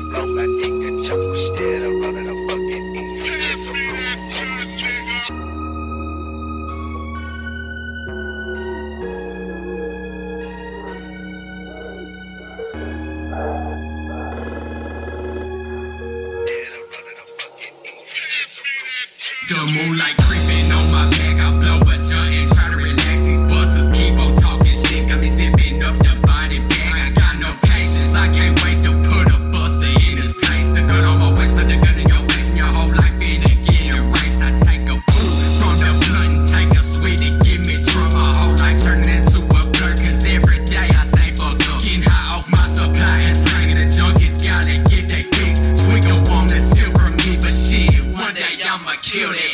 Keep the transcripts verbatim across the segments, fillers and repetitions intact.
blow my nigga choke instead of rolling a fucking E. The moonlight creeping on my back, I blow a joint and try to relax. These busters keep on talking shit, got me zipping up the body bag. I got no patience, I can't wait to put a buster in this place. The gun on my waist, but the gun in your face, and your whole life in it get erased. I take a pull from the blunt and take a sweet to give me drum. My whole life turning into a blur, cause every day I say fuck up. Getting high off my supply and slanging the junkies, gotta get that fix. Swiggle wanna steal from me, but shit, one day I'ma kill that.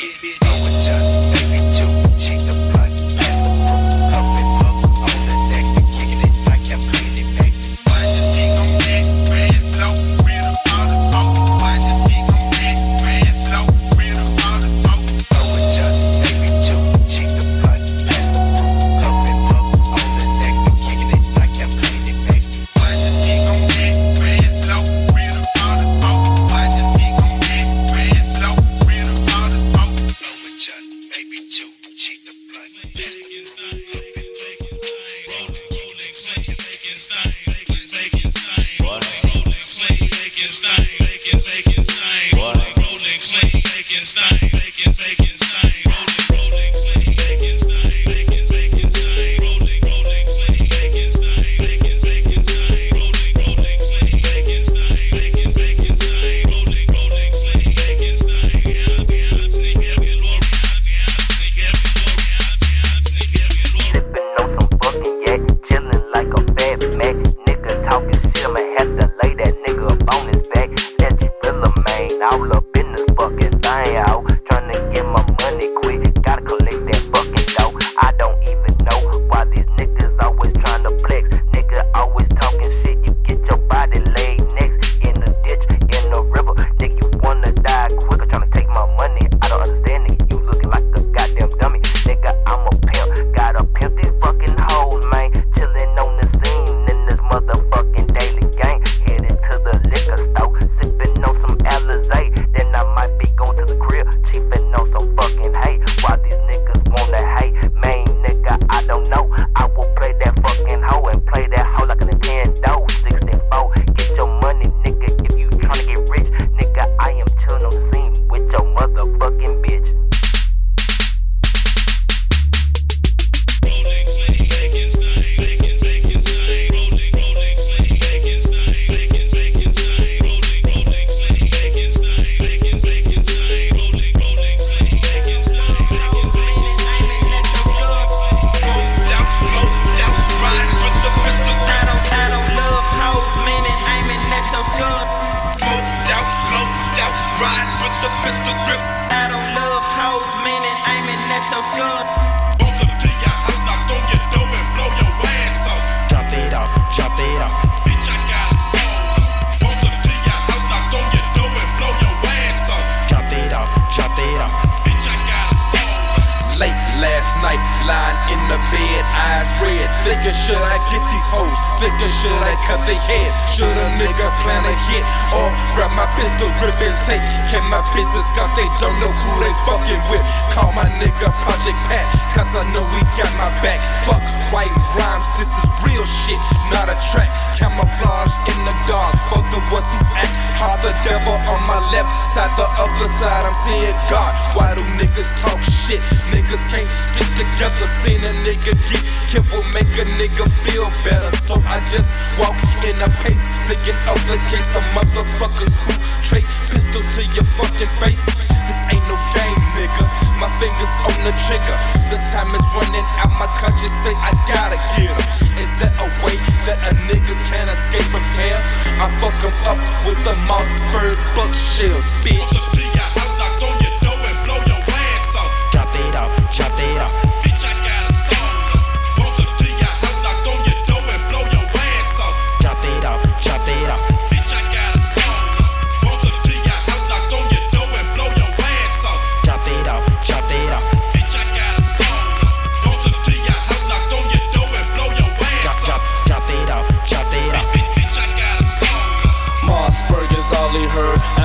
Should I get these hoes? Thinking should I cut their head? Should a nigga plan a hit? Or grab my pistol, grip and take care my business, cause they don't know who they fucking with. Call my nigga Project Pat, cause I know we got my back. Fuck writing rhymes, this is real shit, not a track. Camouflage in the dark for the ones who act hard. The devil on my left side, the other side I'm seeing God. Why do niggas talk shit? Niggas can't stick together. Seen a nigga get killed will make a nigga feel better. So I just walk in a pace, thinking of the case of motherfuckers who trade pistol to your fucking face. This ain't no game, nigga. My fingers on the trigger. The time is running out, my conscience say I gotta get him. Is there a way that a nigga can escape from hell? I fuck him up with the Mossberg buck shells, bitch. Welcome to your house, knock on your door and blow your ass off. Drop it off, drop it off. Bitch, I got a song. Welcome to your house, knock on your door and blow your ass off. Drop it off, drop it off. Bitch, I got a song. Welcome to your house, knock on your door and blow your ass off. Drop it off, drop it off. Bitch, I got a song. Welcome to your house, knock on your door and blow your ass Drop, off. drop, drop it off, drop it off. Bitch, bitch, I got a song. Mossberg is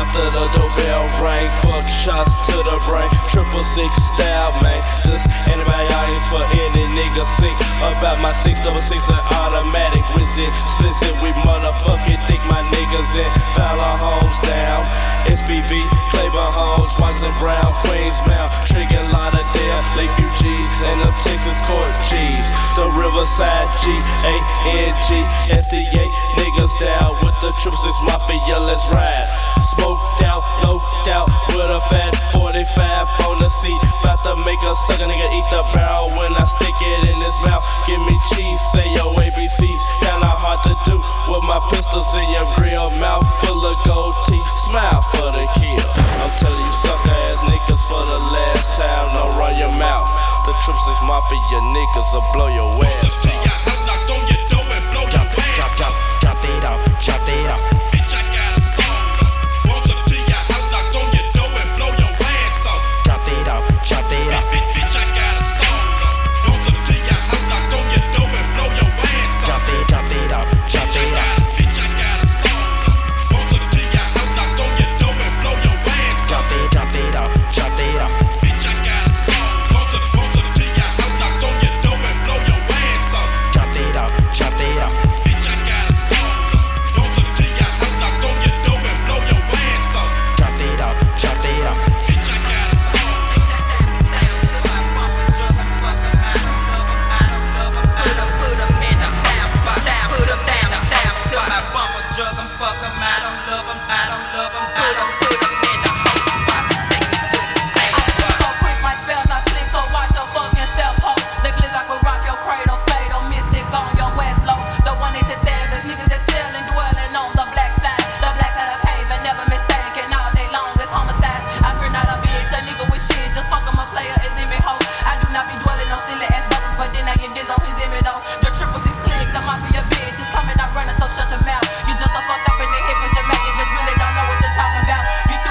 After the doorbell ring, buck shots to the brain. Triple six style, man. This antibiotics for any nigga sick. About my six double six and automatic wizard. Splits it, we motherfucking think my niggas in. Fowler Homes down. S B V, Claiborne Homes, Watson Brown, Queens Mount, Trigger Lauderdale, Lakeview G's, and the Texas Court G's. The Riverside G A N G S D A niggas down with the Triple Six Mafia, let's ride. Smoked out, no doubt, with a fat forty-five on the seat. About to make a sucker nigga eat the barrel when I stick it in his mouth. Give me cheese, say your A B Cs. Kinda hard to do with my pistols in your grill. Mouth full of gold teeth, smile for the kill. I'm telling you sucker ass niggas for the last time, don't run your mouth. The Triple Six Mafia niggas will blow your ass off. Drop, drop, drop, drop it off, drop it off. Bitch, I got a song. Walk up to your house, knock on your door and blow your ass off. Drop it off, drop it off. Bitch, I got a song. Walk up to your house, knock on your door and blow your ass off. Drop it, drop it off, drop it off. Bitch, I got a song. Walk up to your house, knock on your door and blow your ass off. Drop it, drop it off, drop it off. Bitch, I got a song. Walk up, walk up to your house, knock on your door and blow your ass off. Drop it off, drop it off. Bitch, I got a song. Walk up to your house, knock on your door and blow your ass off. Drop it off, drop it off. Bitch, I got a song. You just a fucked up in the head 'cause your man, you just really don't know what you're talking about. You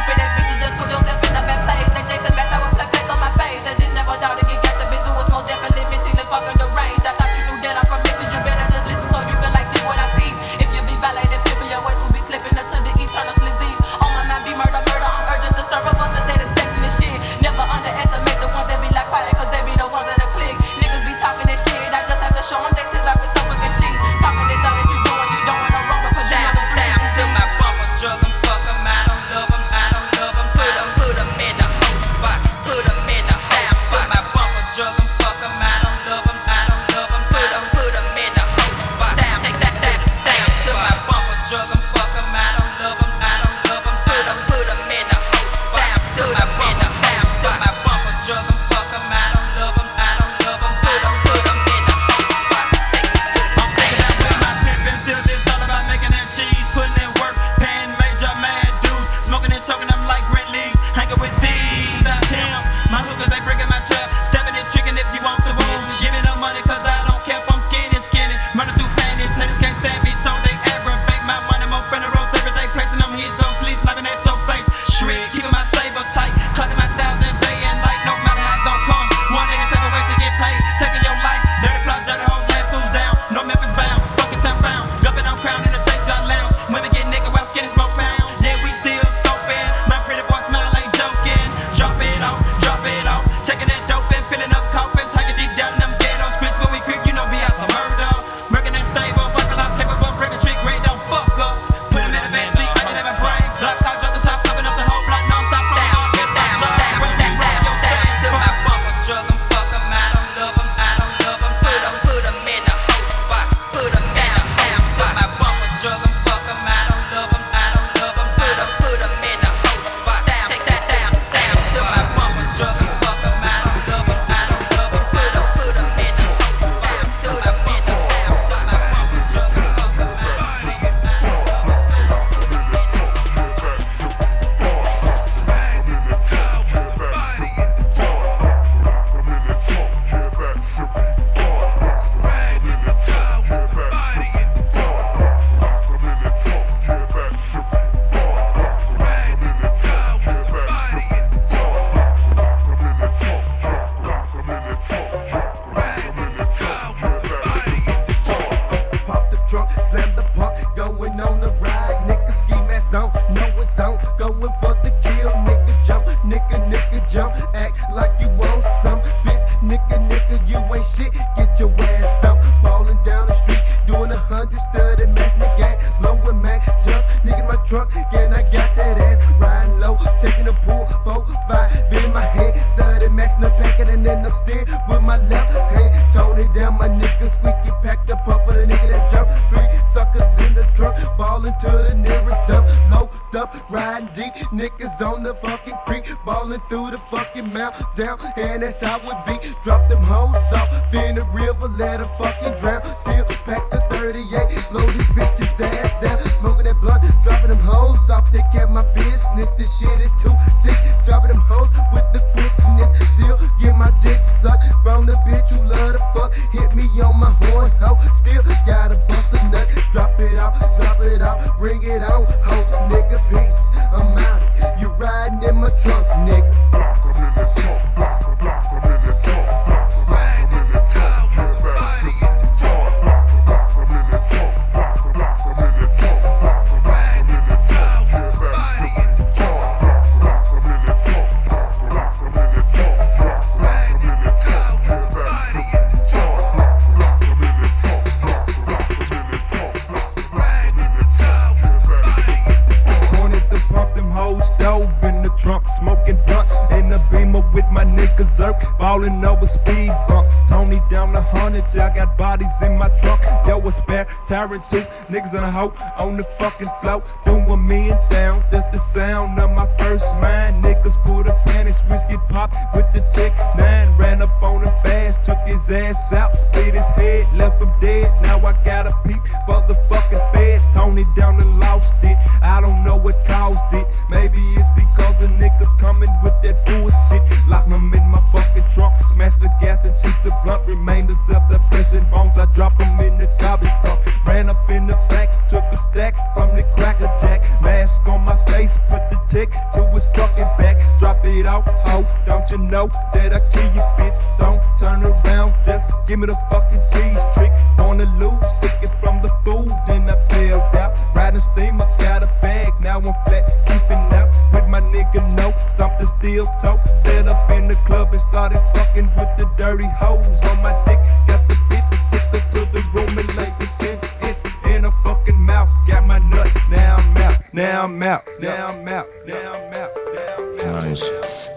truck, and I got that ass riding low, taking a pull, four, five, in my head, thirty maxing the packet, and then I'm steering with my left hand. Tone it down, my nigga squeaky, packed up up for the nigga that jump. Three suckers in the trunk, ballin' to the nearest dump. Loaded up, riding deep, niggas on the fucking creek, ballin' through the fucking mount down, and that's how it be. Drop them hoes off in the river, let them fucking drown. Still pack the thirty-eight, load these bitches ass down. Smoking that blunt, dropping them hoes off. They kept my business, this shit is too thick. Dropping them hoes with the quickness. Still get my dick sucked from the bitch who love to fuck. Hit me on my horn, hoe. Still gotta bust a nut. Drop it out, drop it out, bring it on, hoe. Nigga, peace, I'm out. You riding in my trunk, nigga. Ballin' over speed bumps, Tony down the hundreds, I got bodies in my trunk. Yo, a spare tire two niggas in a hoe on the fucking floor, doing me and down. That's the sound of my first mind. Niggas put a panties, whiskey pop with the tick nine. Ran up on him fast, took his ass out, split his head, left him dead. Now I got a peep for the fucking feds. Tony down and lost it. I don't know what caused it. Maybe it's because the niggas coming with that bullshit. Lock them in my fucking trunk, smash the gas and shoot the blunt. Remainders of the flesh and bones, I drop them in the garbage dump. Ran up in the back, took a stack from the cracker jack. Mask on my face, put the tick to his fucking back. Drop it off, ho, don't you know that I kill you, bitch? Don't turn around, just give me the fucking cheese trick. On the loose, stick it from the food, then I bailed out. Riding steam, I got a bag, now I'm flat, cheaping out. With my nigga, no, stomp the steel toe. Set up in the club and started fucking with the dirty hoes on my dick. Got the bitch, took her to the room and like the ten inch in her fucking mouth. Got my nut, now I'm out, now I'm out, now I'm out, now I'm out, now I'm out. Nice.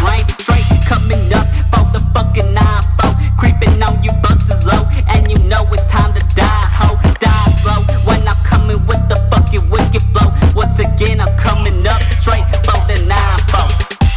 rain. Straight coming up for the fucking nine four. Creeping on you buses low, and you know it's time to die, ho. Die slow when I'm coming with the fucking wicked flow. Once again, I'm coming up straight for the nine four.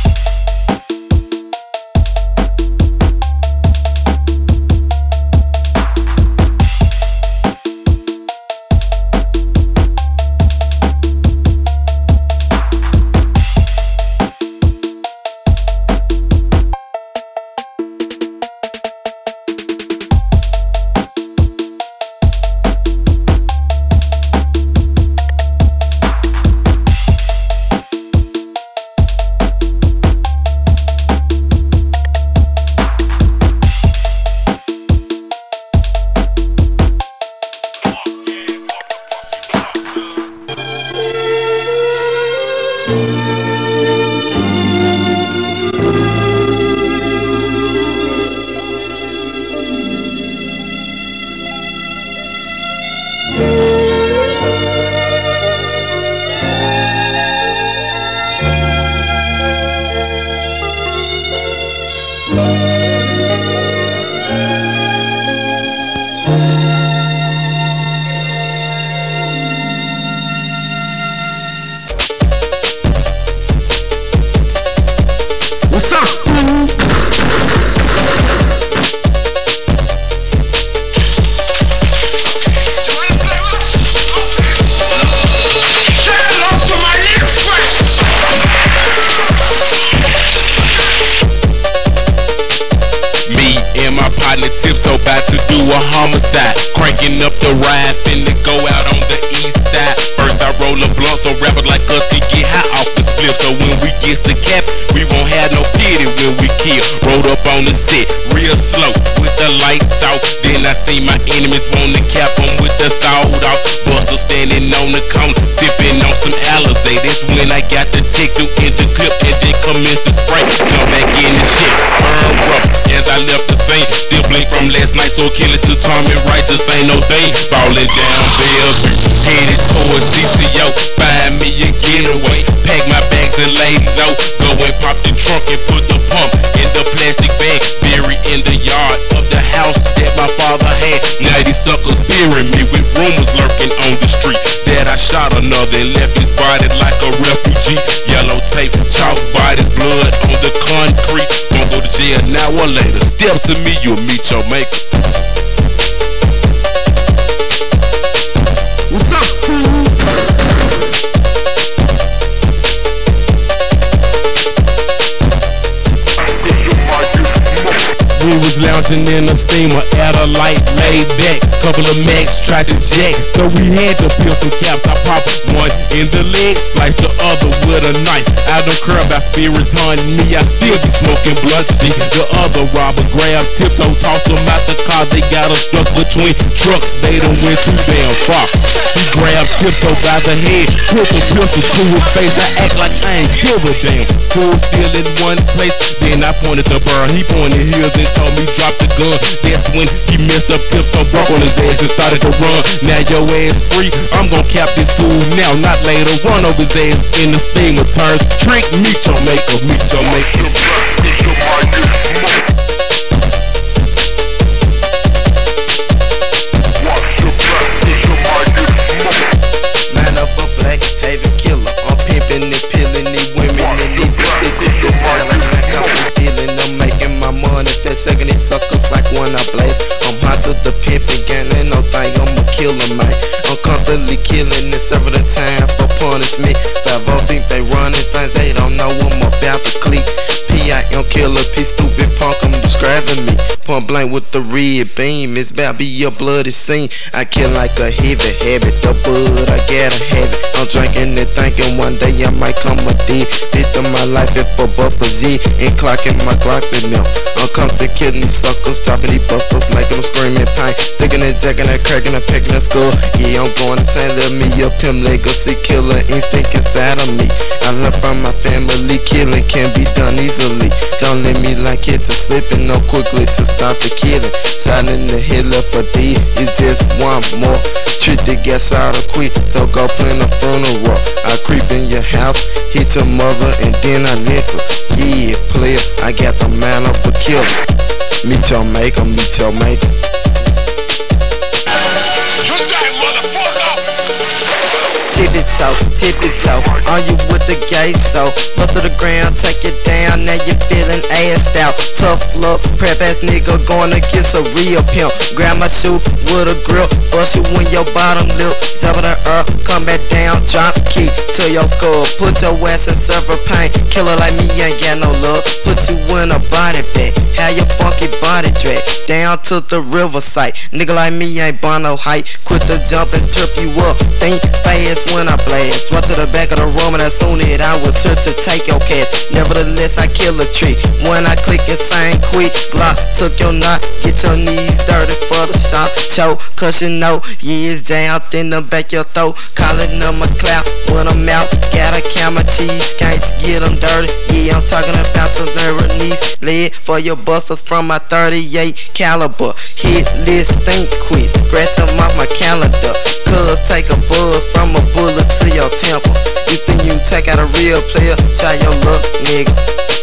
Homicide, cranking up the ride, finna go out on the east side. First I roll a blunt, so rappers like us can get high off the split. So when we get the cap, we won't have no pity when we kill. Rolled up on the set, real slow, with the lights out. Then I see my enemies wanna cap them with the sawed off. Buster standing on the corner, sipping on some Alizé. That's when I got the tick to end the clip and then commence to spray. Come back in the shit, burn rough as I left the scene. Still blink from last night, so kill it to Tommy right, just ain't no thing. Falling down Bellevue, headed towards C T O. Find me a getaway, pack my bags and lay low. Go and pop the trunk and put the pump in the plastic bag. Buried in the yard of the house that my father had. Now these suckers fearing me with rumors lurking on the street that I shot another and left his body like a refugee. Yellow tape, chalk bodies, blood on the concrete. Won't go to jail now or later. Step to me, you'll meet your maker. What's up, fool? We was lounging in a steamer at a light, laid back. Couple of Macs tried to jack, so we had to peel some caps. I popped one in the leg, sliced the other with a knife. I don't care about spirits haunting me, I still be smoking blunt stick. The other robber grabbed tiptoe, tossed them out the car. They got us stuck between trucks, they done went too damn far. He grabbed tiptoe by the head, put the pistol to his face. I act like I ain't give a damn. Stood still in one place, then I pointed the bird. He pointed his and told me drop the gun. That's when he messed up, tiptoe, broke on his ass and started to run. Now your ass free, I'm gon' cap this fool now, not later. Run over his ass in the steamer, turns trick, meet your maker, meet your maker. Man up a black haven killer, I'm pimping and peeling these women and these bitches. This is silent, I'm dealing, I'm making my money. That second these suckers like when I blaze. I'm hot to the pimping gang, ain't no thing, I'm a killer, man. I'm constantly killing and several time for punish me. Five oh think they running things, they don't know I'm about to click. P I M killer, P stupid punk, I'm describing me. Point blank with the red beam, it's about be a bloody scene. I kill like a heavy habit, the bud, I gotta have it. I'm drinking and thinking one day I might come a D. Did to my life if for Buster Z and clocking my Glock in them. I'm constantly killing these suckers, chopping these busters, making them scream in pain. Sticking and jacking and cracking and picking and skull. Yeah, I'm going to say let me up him legacy killer instinct inside of me. I learned from my family, killing can be done easily. Don't let me lie. I catch her slipping, no quickly to stop the killing. Shot in the head left for D, it's just one more. Treat the gas out of quick, so go plan a funeral. I creep in your house, hit your mother, and then I lick her. Yeah, player, I got the man of a killer. Meet your maker, meet your maker. Today, motherfucker! Tippy toe, tippy toe, are you with the gay so? Bust to the ground, take it down, now you feeling assed out. Tough look, prep ass nigga gonna kiss a real pimp. Grab my shoe with a grip, bust you in your bottom lip. Top of the earth, come back down, drop key to your skull. Put your ass in several pain, killer like me ain't got no love. Put you in a body bag, how your funky body drag. Down to the riverside, nigga like me ain't born no height. Quit the jump and trip you up, think fast when I blast. Run to the back of the room and as soon as I was sure to take your cash. Nevertheless I kill a tree, when I click and sign quick. Glock took your knot, get your knees dirty for the shot. Choke, cause you know, yeah it's jammed in the back your throat. Calling them a clout when I'm out. Gotta count my cheese, can't get them dirty. Yeah I'm talking about some nerve knees. Lead for your busters from my thirty-eight caliber. Hit list, think quick, scratch them off my calendar. Cuz take a buzz from a bullet to your temple. You think you take out a real player, try your luck, nigga.